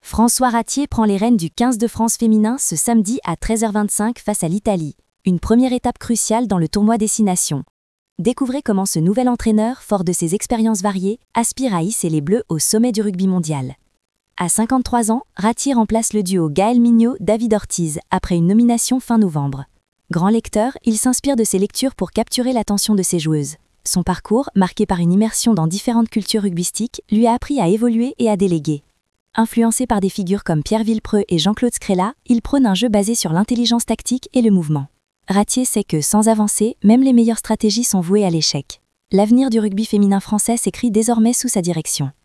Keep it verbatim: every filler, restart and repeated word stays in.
François Ratier prend les rênes du quinze de France féminin ce samedi à treize heures vingt-cinq face à l'Italie. Une première étape cruciale dans le tournoi Destination. Découvrez comment ce nouvel entraîneur, fort de ses expériences variées, aspire à hisser les Bleus au sommet du rugby mondial. À cinquante-trois ans, Ratier remplace le duo Gaël Mignot-David Ortiz après une nomination fin novembre. Grand lecteur, il s'inspire de ses lectures pour capturer l'attention de ses joueuses. Son parcours, marqué par une immersion dans différentes cultures rugbystiques, lui a appris à évoluer et à déléguer. Influencé par des figures comme Pierre Villepreux et Jean-Claude Scrella, il prône un jeu basé sur l'intelligence tactique et le mouvement. Ratier sait que, sans avancer, même les meilleures stratégies sont vouées à l'échec. L'avenir du rugby féminin français s'écrit désormais sous sa direction.